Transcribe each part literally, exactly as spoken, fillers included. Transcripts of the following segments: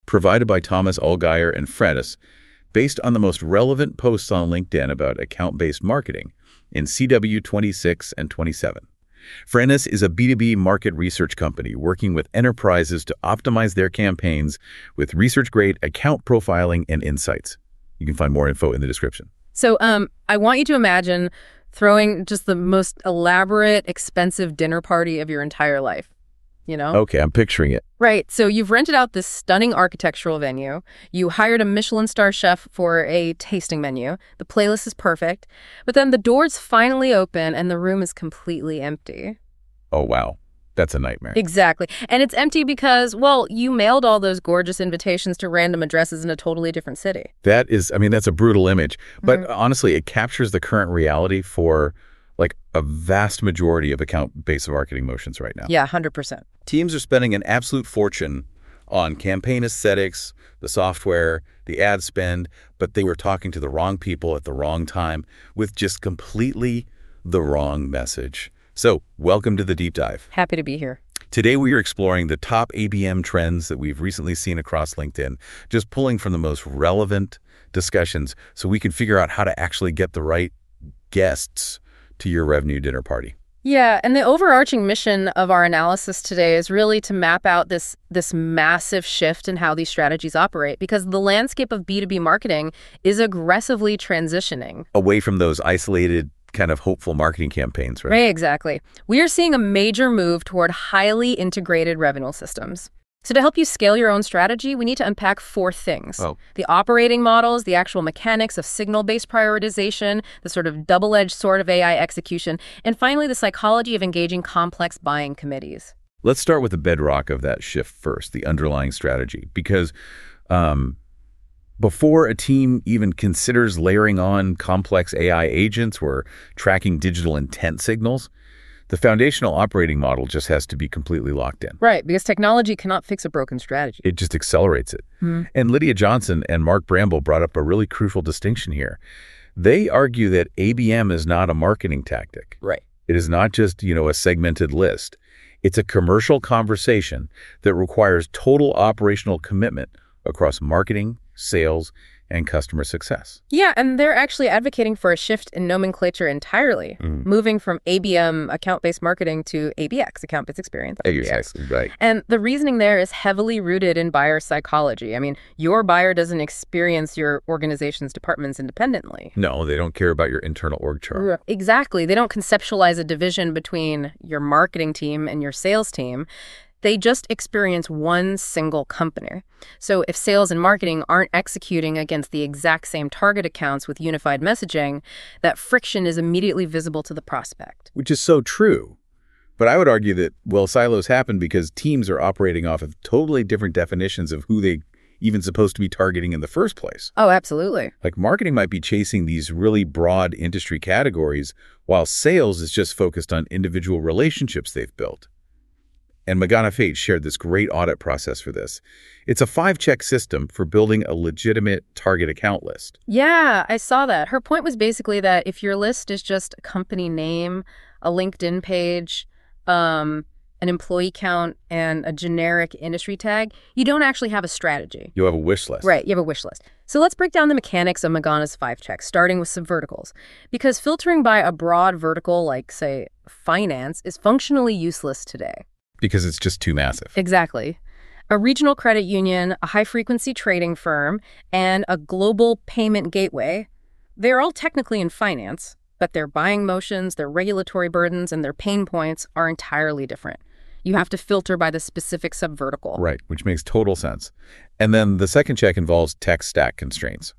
provided by Thomas Allgeier and Frennis, based on the most relevant posts on LinkedIn about account-based marketing in C W twenty-six and twenty-seven. Frennis is a B two B market research company working with enterprises to optimize their campaigns with research-grade account profiling and insights. You can find more info in the description. So um, I want you to imagine throwing just the most elaborate, expensive dinner party of your entire life. You know? Okay, I'm picturing it. Right. So you've rented out this stunning architectural venue. You hired a Michelin star chef for a tasting menu. The playlist is perfect. But then the doors finally open and the room is completely empty. Oh, wow. That's a nightmare. Exactly. And it's empty because, well, you mailed all those gorgeous invitations to random addresses in a totally different city. That is, I mean, that's a brutal image. But Mm-hmm. honestly, it captures the current reality for like a vast majority of account-based marketing motions right now. Yeah, one hundred percent. Teams are spending an absolute fortune on campaign aesthetics, the software, the ad spend, but they were talking to the wrong people at the wrong time with just completely the wrong message. So, welcome to the deep dive. Happy to be here. Today, we are exploring the top A B M trends that we've recently seen across LinkedIn, just pulling from the most relevant discussions so we can figure out how to actually get the right guests to your revenue dinner party. Yeah, and the overarching mission of our analysis today is really to map out this this massive shift in how these strategies operate, because the landscape of B two B marketing is aggressively transitioning. Away from those isolated kind of hopeful marketing campaigns, right? Right, exactly. We are seeing a major move toward highly integrated revenue systems. So to help you scale your own strategy, we need to unpack four things. Oh. The operating models, the actual mechanics of signal-based prioritization, the sort of double-edged sword of A I execution, and finally, the psychology of engaging complex buying committees. Let's start with the bedrock of that shift first, the underlying strategy, because um, before a team even considers layering on complex A I agents or tracking digital intent signals, the foundational operating model just has to be completely locked in. Right, because technology cannot fix a broken strategy. It just accelerates it. Hmm. And Lydia Johnson and Mark Bramble brought up a really crucial distinction here. They argue that A B M is not a marketing tactic. Right. It is not just, you know, a segmented list. It's a commercial conversation that requires total operational commitment across marketing, sales, and customer success. Yeah, and they're actually advocating for a shift in nomenclature entirely, Mm. moving from A B M, account-based marketing, to A B X, account-based experience. A B X. Exactly, right. And the reasoning there is heavily rooted in buyer psychology. I mean, your buyer doesn't experience your organization's departments independently. No, they don't care about your internal org chart. Exactly. They don't conceptualize a division between your marketing team and your sales team. They just experience one single company. So if sales and marketing aren't executing against the exact same target accounts with unified messaging, that friction is immediately visible to the prospect. Which is so true. But I would argue that, well, silos happen because teams are operating off of totally different definitions of who they even supposed to be targeting in the first place. Oh, absolutely. Like marketing might be chasing these really broad industry categories, while sales is just focused on individual relationships they've built. And Magana Fate shared this great audit process for this. It's a five-check system for building a legitimate target account list. Yeah, I saw that. Her point was basically that if your list is just a company name, a LinkedIn page, um, an employee count, and a generic industry tag, you don't actually have a strategy. You have a wish list. Right, you have a wish list. So let's break down the mechanics of Magana's five checks, starting with subverticals. Because filtering by a broad vertical like, say, finance is functionally useless today. Because it's just too massive. Exactly. A regional credit union, a high-frequency trading firm, and a global payment gateway, they're all technically in finance, but their buying motions, their regulatory burdens, and their pain points are entirely different. You have to filter by the specific subvertical. Right, which makes total sense. And then the second check involves tech stack constraints.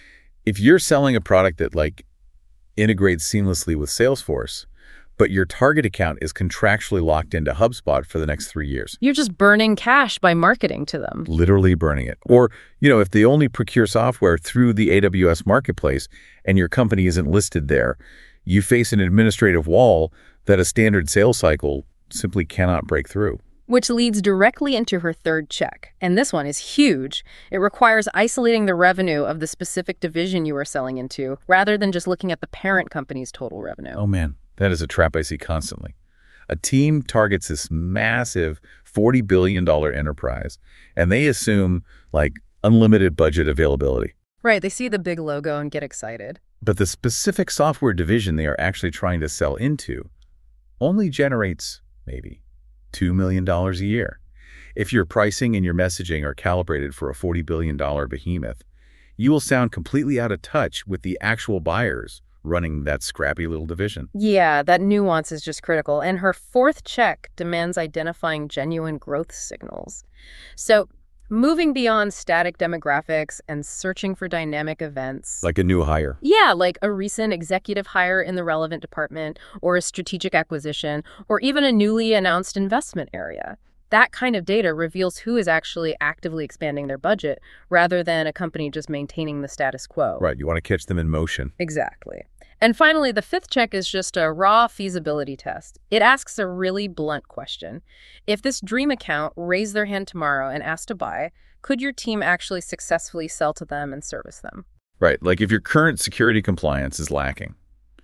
If you're selling a product that like integrates seamlessly with Salesforce, but your target account is contractually locked into HubSpot for the next three years. You're just burning cash by marketing to them. Literally burning it. Or, you know, if they only procure software through the A W S marketplace and your company isn't listed there, you face an administrative wall that a standard sales cycle simply cannot break through. Which leads directly into her third check. And this one is huge. It requires isolating the revenue of the specific division you are selling into, rather than just looking at the parent company's total revenue. Oh man, that is a trap I see constantly. A team targets this massive forty billion dollars enterprise, and they assume, like, unlimited budget availability. Right, they see the big logo and get excited. But the specific software division they are actually trying to sell into only generates, maybe, two million dollars a year. If your pricing and your messaging are calibrated for a forty billion dollars behemoth, you will sound completely out of touch with the actual buyers running that scrappy little division. Yeah, that nuance is just critical. And her fourth check demands identifying genuine growth signals. So, moving beyond static demographics and searching for dynamic events. Like a new hire. Yeah, like a recent executive hire in the relevant department, or a strategic acquisition, or even a newly announced investment area. That kind of data reveals who is actually actively expanding their budget, rather than a company just maintaining the status quo. Right, you want to catch them in motion. Exactly. And finally, the fifth check is just a raw feasibility test. It asks a really blunt question. If this dream account raised their hand tomorrow and asked to buy, could your team actually successfully sell to them and service them? Right, like if your current security compliance is lacking,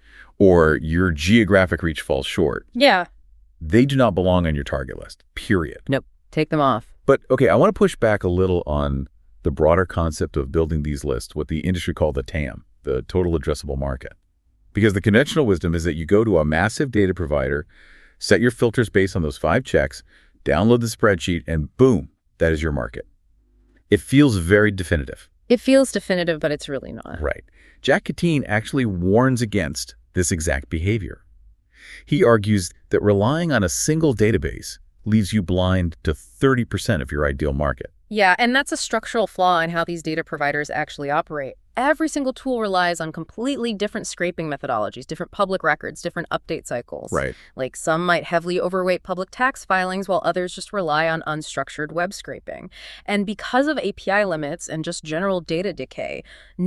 or your geographic reach falls short. Yeah. They do not belong on your target list, period. Nope, take them off. But, okay, I want to push back a little on the broader concept of building these lists, what the industry called the T A M, the total addressable market. Because the conventional wisdom is that you go to a massive data provider, set your filters based on those five checks, download the spreadsheet, and boom, that is your market. It feels very definitive. It feels definitive, but it's really not. Right. Jack Catine actually warns against this exact behavior. He argues that relying on a single database leaves you blind to thirty percent of your ideal market. Yeah, and that's a structural flaw in how these data providers actually operate. Every single tool relies on completely different scraping methodologies, different public records, different update cycles. Right. Like some might heavily overweight public tax filings while others just rely on unstructured web scraping. And because of A P I limits and just general data decay,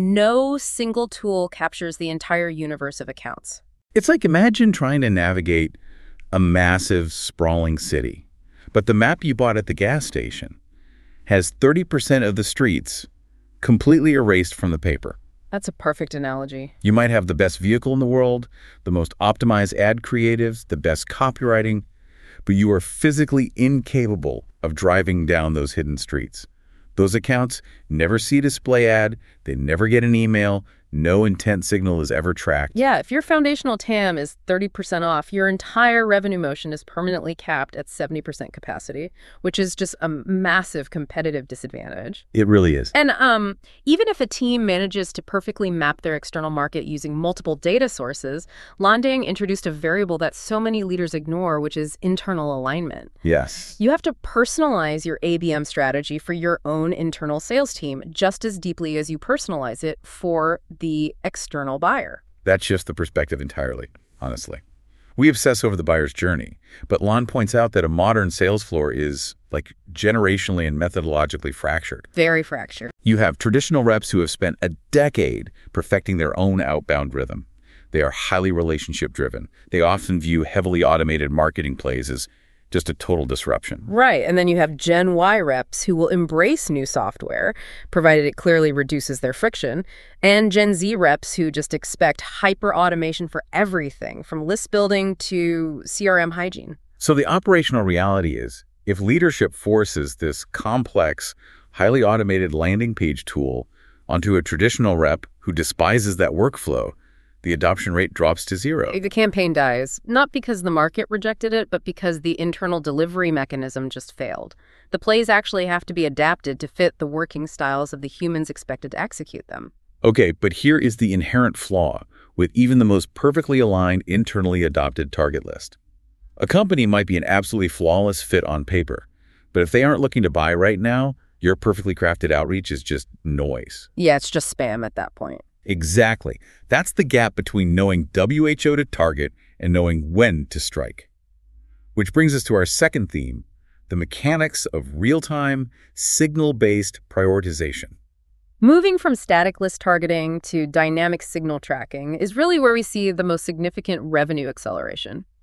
no single tool captures the entire universe of accounts. It's like, imagine trying to navigate a massive, sprawling city, but the map you bought at the gas station has thirty percent of the streets completely erased from the paper. That's a perfect analogy. You might have the best vehicle in the world, the most optimized ad creatives, the best copywriting, but you are physically incapable of driving down those hidden streets. Those accounts never see a display ad, they never get an email, no intent signal is ever tracked. Yeah, if your foundational T A M is thirty percent off, your entire revenue motion is permanently capped at seventy percent capacity, which is just a massive competitive disadvantage. It really is. And um, even if a team manages to perfectly map their external market using multiple data sources, Landing introduced a variable that so many leaders ignore, which is internal alignment. Yes. You have to personalize your A B M strategy for your own internal sales team just as deeply as you personalize it for the external buyer. That shifts the perspective entirely, honestly. We obsess over the buyer's journey, but Lon points out that a modern sales floor is, like, generationally and methodologically fractured. Very fractured. You have traditional reps who have spent a decade perfecting their own outbound rhythm. They are highly relationship-driven. They often view heavily automated marketing plays as just a total disruption. Right, and then you have Gen Y reps who will embrace new software, provided it clearly reduces their friction, and Gen Z reps who just expect hyper-automation for everything, from list building to C R M hygiene. So the operational reality is, if leadership forces this complex, highly automated landing page tool onto a traditional rep who despises that workflow, the adoption rate drops to zero. The campaign dies, not because the market rejected it, but because the internal delivery mechanism just failed. The plays actually have to be adapted to fit the working styles of the humans expected to execute them. Okay, but here is the inherent flaw with even the most perfectly aligned, internally adopted target list. A company might be an absolutely flawless fit on paper, but if they aren't looking to buy right now, your perfectly crafted outreach is just noise. Yeah, it's just spam at that point. Exactly. That's the gap between knowing W H O to target and knowing when to strike. Which brings us to our second theme, the mechanics of real-time, signal-based prioritization. Moving from static list targeting to dynamic signal tracking is really where we see the most significant revenue acceleration.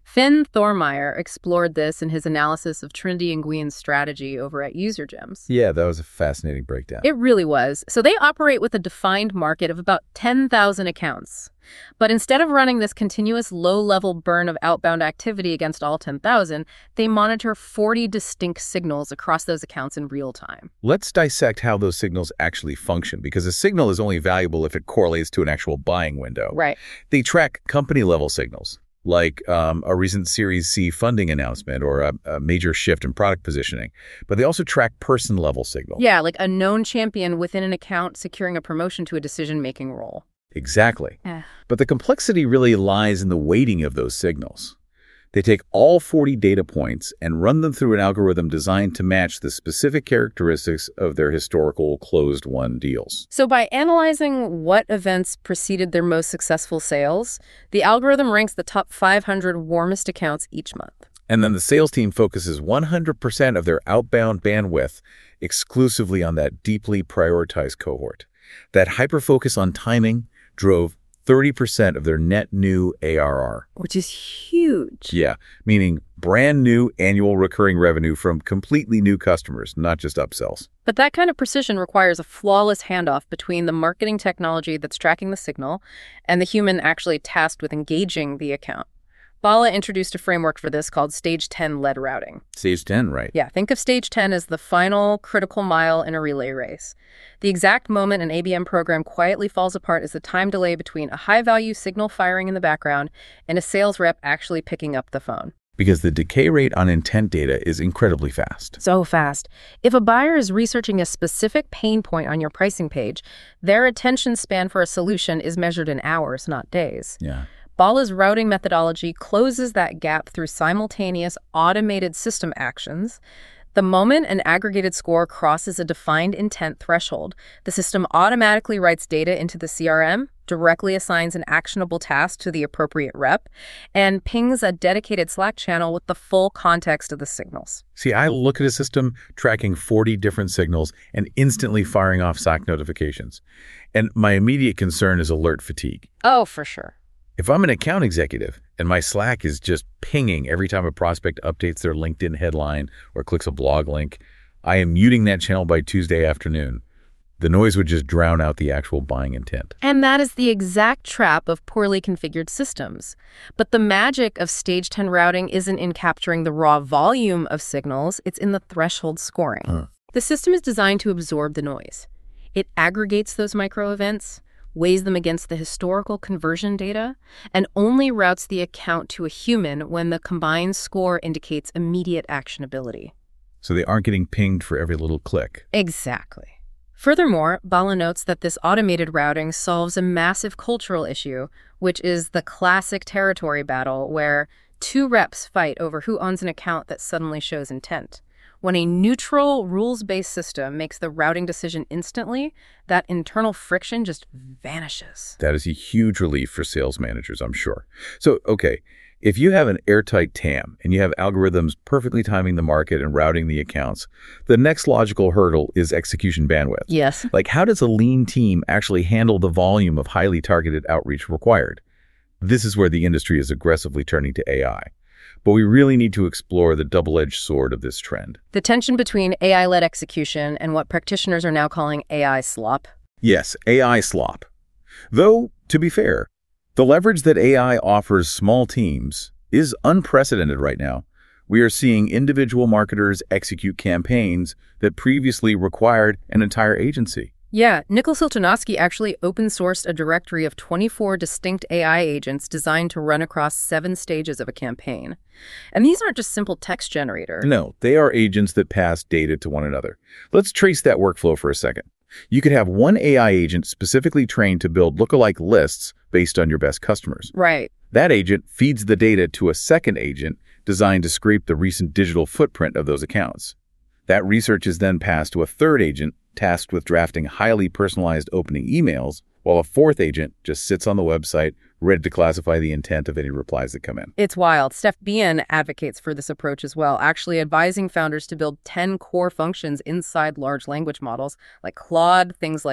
Finn Thormeyer explored this in his analysis of Trinity and Nguyen's strategy over at UserGems. Yeah, that was a fascinating breakdown. It really was. So they operate with a defined market of about ten thousand accounts. But instead of running this continuous low-level burn of outbound activity against all ten thousand, they monitor forty distinct signals across those accounts in real time. Let's dissect how those signals actually function, because a signal is only valuable if it correlates to an actual buying window. Right. They track company-level signals, like um, a recent Series C funding announcement or a, a major shift in product positioning. But they also track person-level signals. Yeah, like a known champion within an account securing a promotion to a decision-making role. Exactly. Yeah. But the complexity really lies in the weighting of those signals. They take all forty data points and run them through an algorithm designed to match the specific characteristics of their historical closed-won deals. So by analyzing what events preceded their most successful sales, the algorithm ranks the top five hundred warmest accounts each month. And then the sales team focuses one hundred percent of their outbound bandwidth exclusively on that deeply prioritized cohort. That hyper-focus on timing drove thirty percent of their net new A R R. Which is huge. Yeah, meaning brand new annual recurring revenue from completely new customers, not just upsells. But that kind of precision requires a flawless handoff between the marketing technology that's tracking the signal and the human actually tasked with engaging the account. Bala introduced a framework for this called Stage ten lead routing. Stage ten, right? Yeah, think of Stage ten as the final critical mile in a relay race. The exact moment an A B M program quietly falls apart is the time delay between a high-value signal firing in the background and a sales rep actually picking up the phone. Because the decay rate on intent data is incredibly fast. So fast. If a buyer is researching a specific pain point on your pricing page, their attention span for a solution is measured in hours, not days. Yeah. Bala's routing methodology closes that gap through simultaneous automated system actions. The moment an aggregated score crosses a defined intent threshold, the system automatically writes data into the C R M, directly assigns an actionable task to the appropriate rep, and pings a dedicated Slack channel with the full context of the signals. See, I look at a system tracking forty different signals and instantly firing off Slack notifications. And my immediate concern is alert fatigue. Oh, for sure. If I'm an account executive and my Slack is just pinging every time a prospect updates their LinkedIn headline or clicks a blog link, I am muting that channel by Tuesday afternoon. The noise would just drown out the actual buying intent. And that is the exact trap of poorly configured systems. But the magic of Stage ten routing isn't in capturing the raw volume of signals, it's in the threshold scoring. Huh. The system is designed to absorb the noise. It aggregates those micro events, weighs them against the historical conversion data, and only routes the account to a human when the combined score indicates immediate actionability. So they aren't getting pinged for every little click. Exactly. Furthermore, Bala notes that this automated routing solves a massive cultural issue, which is the classic territory battle where two reps fight over who owns an account that suddenly shows intent. When a neutral, rules-based system makes the routing decision instantly, that internal friction just vanishes. That is a huge relief for sales managers, I'm sure. So, okay, if you have an airtight T A M and you have algorithms perfectly timing the market and routing the accounts, the next logical hurdle is execution bandwidth. Yes. Like, how does a lean team actually handle the volume of highly targeted outreach required? This is where the industry is aggressively turning to A I. But we really need to explore the double-edged sword of this trend. The tension between A I-led execution and what practitioners are now calling A I slop. Yes, A I slop. Though, to be fair, the leverage that A I offers small teams is unprecedented right now. We are seeing individual marketers execute campaigns that previously required an entire agency. Yeah, Nikol Silchanovsky actually open-sourced a directory of twenty-four distinct A I agents designed to run across seven stages of a campaign. And these aren't just simple text generators. No, they are agents that pass data to one another. Let's trace that workflow for a second. You could have one A I agent specifically trained to build lookalike lists based on your best customers. Right. That agent feeds the data to a second agent designed to scrape the recent digital footprint of those accounts. That research is then passed to a third agent tasked with drafting highly personalized opening emails, while a fourth agent just sits on the website ready to classify the intent of any replies that come in. It's wild. Steph Bien advocates for this approach as well, actually advising founders to build ten core functions inside large language models like Claude, things like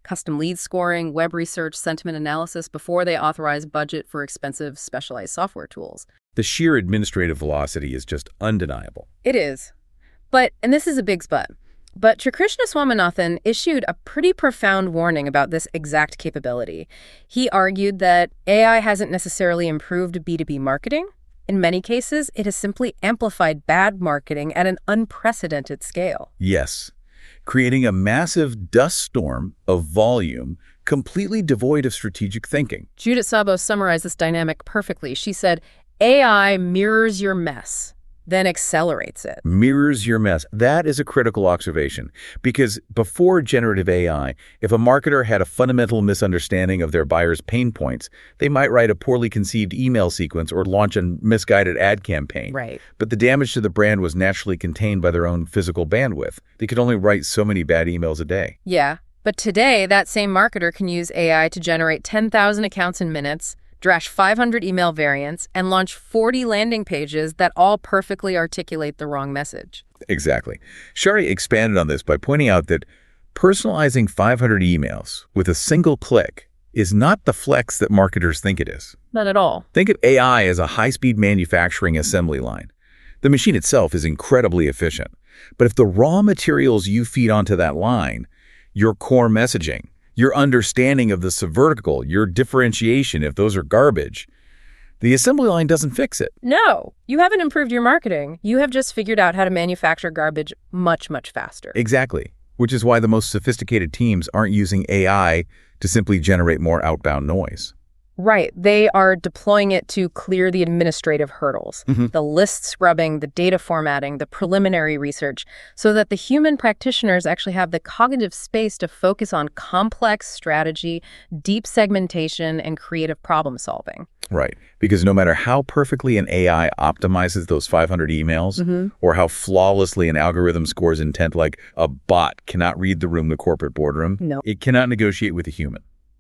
custom lead scoring, web research, sentiment analysis before they authorize budget for expensive specialized software tools. The sheer administrative velocity is just undeniable. It is. But, and this is a big but, but Trikrishna Swaminathan issued a pretty profound warning about this exact capability. He argued that A I hasn't necessarily improved B two B marketing. In many cases, it has simply amplified bad marketing at an unprecedented scale. Yes, creating a massive dust storm of volume completely devoid of strategic thinking. Judith Sabo summarized this dynamic perfectly. She said, A I mirrors your mess, then accelerates it. Mirrors your mess. That is a critical observation, because before generative A I, if a marketer had a fundamental misunderstanding of their buyer's pain points, they might write a poorly conceived email sequence or launch a misguided ad campaign. Right. But the damage to the brand was naturally contained by their own physical bandwidth. They could only write so many bad emails a day. Yeah, but today, that same marketer can use A I to generate ten thousand accounts in minutes, draft five hundred email variants, and launch forty landing pages that all perfectly articulate the wrong message. Exactly. Shari expanded on this by pointing out that personalizing five hundred emails with a single click is not the flex that marketers think it is. Not at all. Think of A I as a high-speed manufacturing assembly line. The machine itself is incredibly efficient. But if the raw materials you feed onto that line, your core messaging, your understanding of the subvertical, your differentiation, if those are garbage, the assembly line doesn't fix it. No, you haven't improved your marketing. You have just figured out how to manufacture garbage much, much faster. Exactly, which is why the most sophisticated teams aren't using A I to simply generate more outbound noise. Right. They are deploying it to clear the administrative hurdles, Mm-hmm. the list scrubbing, the data formatting, the preliminary research, so that the human practitioners actually have the cognitive space to focus on complex strategy, deep segmentation, and creative problem solving. Right, because no matter how perfectly an A I optimizes those five hundred emails, Mm-hmm. or how flawlessly an algorithm scores intent, like a bot cannot read the room, the corporate boardroom, No. it cannot negotiate with a human.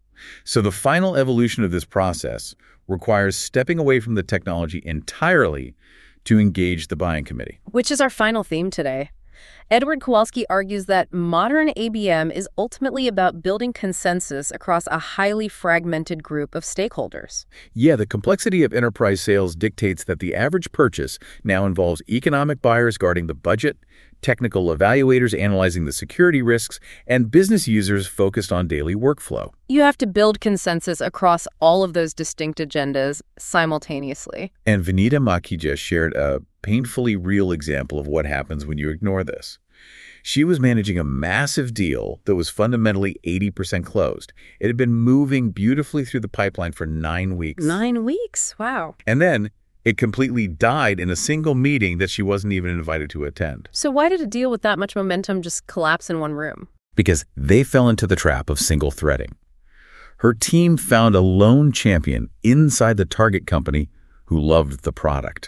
So the final evolution of this process requires stepping away from the technology entirely to engage the buying committee. Which is our final theme today. Edward Kowalski argues that modern A B M is ultimately about building consensus across a highly fragmented group of stakeholders. Yeah, the complexity of enterprise sales dictates that the average purchase now involves economic buyers guarding the budget, technical evaluators analyzing the security risks, and business users focused on daily workflow. You have to build consensus across all of those distinct agendas simultaneously. And Vinita Makhija shared a painfully real example of what happens when you ignore this. She was managing a massive deal that was fundamentally eighty percent closed. It had been moving beautifully through the pipeline for nine weeks. Nine weeks? Wow. And then it completely died in a single meeting that she wasn't even invited to attend. So why did a deal with that much momentum just collapse in one room? Because they fell into the trap of single threading. Her team found a lone champion inside the target company who loved the product.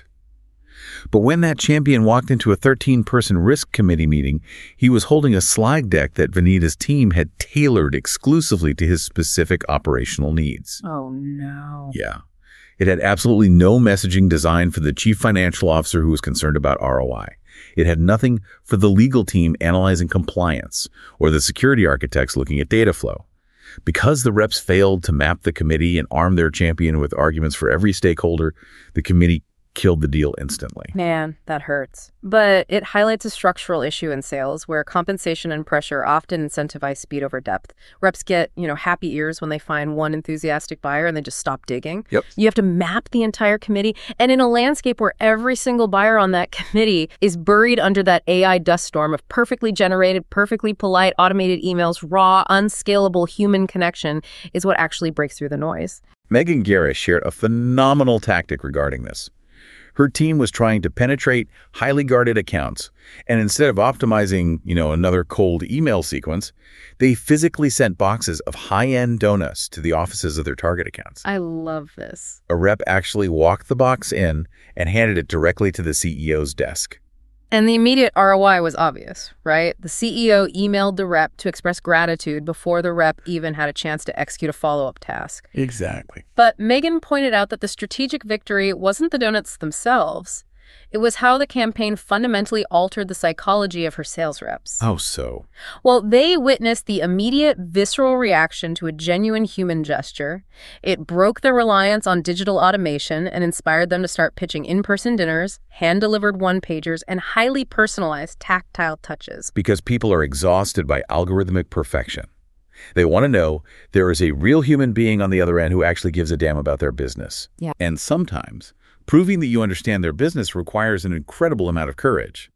But when that champion walked into a thirteen-person risk committee meeting, he was holding a slide deck that Vinita's team had tailored exclusively to his specific operational needs. Oh, no. Yeah. It had absolutely no messaging designed for the chief financial officer who was concerned about R O I. It had nothing for the legal team analyzing compliance or the security architects looking at data flow. Because the reps failed to map the committee and arm their champion with arguments for every stakeholder, the committee killed the deal instantly. Man, that hurts. But it highlights a structural issue in sales where compensation and pressure often incentivize speed over depth. Reps get, you know, happy ears when they find one enthusiastic buyer and they just stop digging. Yep. You have to map the entire committee. And in a landscape where every single buyer on that committee is buried under that A I dust storm of perfectly generated, perfectly polite, automated emails, raw, unscalable human connection is what actually breaks through the noise. Megan Garris shared a phenomenal tactic regarding this. Her team was trying to penetrate highly guarded accounts, and instead of optimizing, you know, another cold email sequence, they physically sent boxes of high-end donuts to the offices of their target accounts. I love this. A rep actually walked the box in and handed it directly to the C E O's desk. And the immediate R O I was obvious, right? The C E O emailed the rep to express gratitude before the rep even had a chance to execute a follow-up task. Exactly. But Megan pointed out that the strategic victory wasn't the donuts themselves. It was how the campaign fundamentally altered the psychology of her sales reps. How so? Well, they witnessed the immediate visceral reaction to a genuine human gesture. It broke their reliance on digital automation and inspired them to start pitching in-person dinners, hand-delivered one-pagers, and highly personalized tactile touches. Because people are exhausted by algorithmic perfection. They want to know there is a real human being on the other end who actually gives a damn about their business. Yeah. And sometimes, proving that you understand their business requires an incredible amount of courage.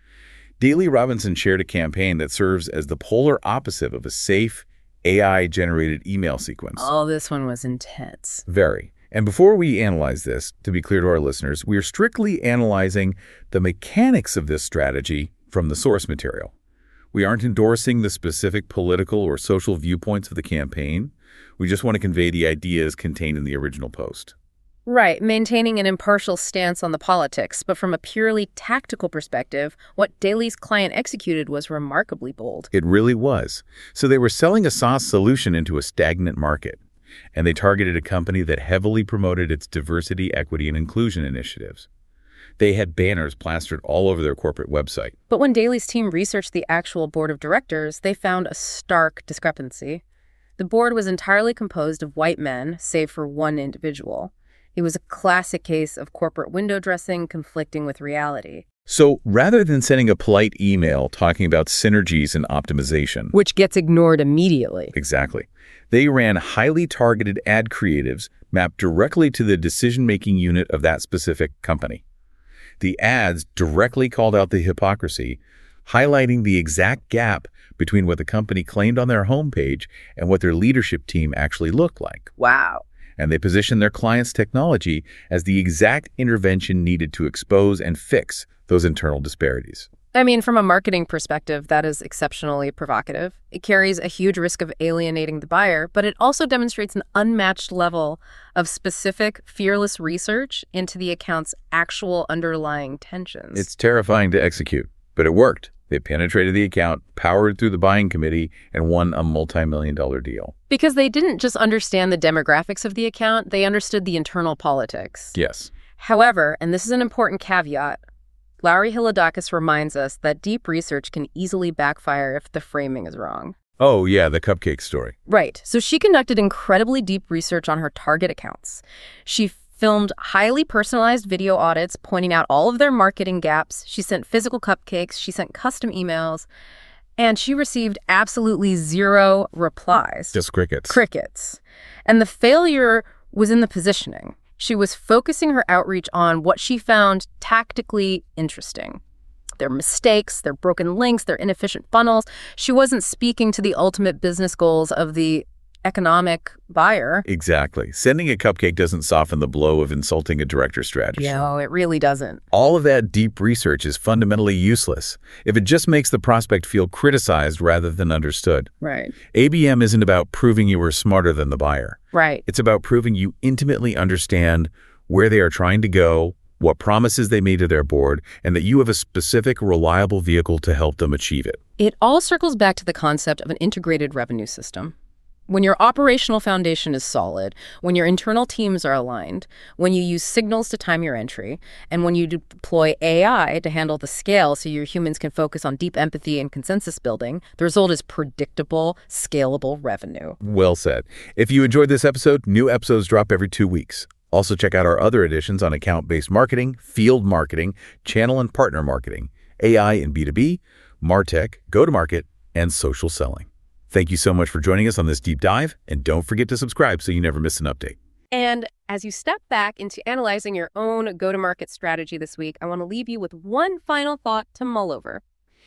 Daley Robinson shared a campaign that serves as the polar opposite of a safe, A I-generated email sequence. Oh, this one was intense. Very. And before we analyze this, to be clear to our listeners, we are strictly analyzing the mechanics of this strategy from the source material. We aren't endorsing the specific political or social viewpoints of the campaign. We just want to convey the ideas contained in the original post. Right, maintaining an impartial stance on the politics, but from a purely tactical perspective, what Daley's client executed was remarkably bold. It really was. So they were selling a SaaS solution into a stagnant market, and they targeted a company that heavily promoted its diversity, equity, and inclusion initiatives. They had banners plastered all over their corporate website. But when Daley's team researched the actual board of directors, they found a stark discrepancy. The board was entirely composed of white men, save for one individual. It was a classic case of corporate window dressing conflicting with reality. So rather than sending a polite email talking about synergies and optimization, which gets ignored immediately. Exactly. They ran highly targeted ad creatives mapped directly to the decision-making unit of that specific company. The ads directly called out the hypocrisy, highlighting the exact gap between what the company claimed on their homepage and what their leadership team actually looked like. Wow. And they positioned their client's technology as the exact intervention needed to expose and fix those internal disparities. I mean, from a marketing perspective, that is exceptionally provocative. It carries a huge risk of alienating the buyer, but it also demonstrates an unmatched level of specific, fearless research into the account's actual underlying tensions. It's terrifying to execute, but it worked. They penetrated the account, powered through the buying committee, and won a multi-million dollar deal. Because they didn't just understand the demographics of the account, they understood the internal politics. Yes. However, and this is an important caveat, Laurie Hilodakis reminds us that deep research can easily backfire if the framing is wrong. Oh, yeah, the cupcake story. Right. So she conducted incredibly deep research on her target accounts. She filmed highly personalized video audits pointing out all of their marketing gaps. She sent physical cupcakes. She sent custom emails. And she received absolutely zero replies. Just crickets. Crickets. And the failure was in the positioning. She was focusing her outreach on what she found tactically interesting. Their mistakes, their broken links, their inefficient funnels. She wasn't speaking to the ultimate business goals of the economic buyer. Exactly. Sending a cupcake doesn't soften the blow of insulting a director's strategy. No, it really doesn't. All of that deep research is fundamentally useless if it just makes the prospect feel criticized rather than understood. Right. A B M isn't about proving you were smarter than the buyer. Right. It's about proving you intimately understand where they are trying to go, what promises they made to their board, and that you have a specific, reliable vehicle to help them achieve it. It all circles back to the concept of an integrated revenue system. When your operational foundation is solid, when your internal teams are aligned, when you use signals to time your entry, and when you deploy A I to handle the scale so your humans can focus on deep empathy and consensus building, the result is predictable, scalable revenue. Well said. If you enjoyed this episode, new episodes drop every two weeks. Also check out our other editions on account-based marketing, field marketing, channel and partner marketing, A I and B two B, MarTech, go-to-market, and social selling. Thank you so much for joining us on this deep dive, and don't forget to subscribe so you never miss an update. And as you step back into analyzing your own go-to-market strategy this week, I want to leave you with one final thought to mull over.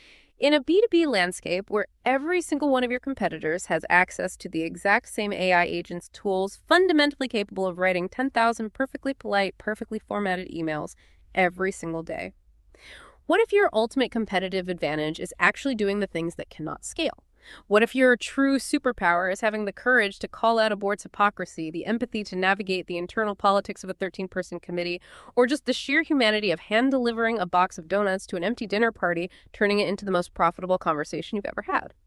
In a B two B landscape where every single one of your competitors has access to the exact same A I agent's tools fundamentally capable of writing ten thousand perfectly polite, perfectly formatted emails every single day, what if your ultimate competitive advantage is actually doing the things that cannot scale? What if your true superpower is having the courage to call out a board's hypocrisy, the empathy to navigate the internal politics of a thirteen-person committee, or just the sheer humanity of hand-delivering a box of donuts to an empty dinner party, turning it into the most profitable conversation you've ever had?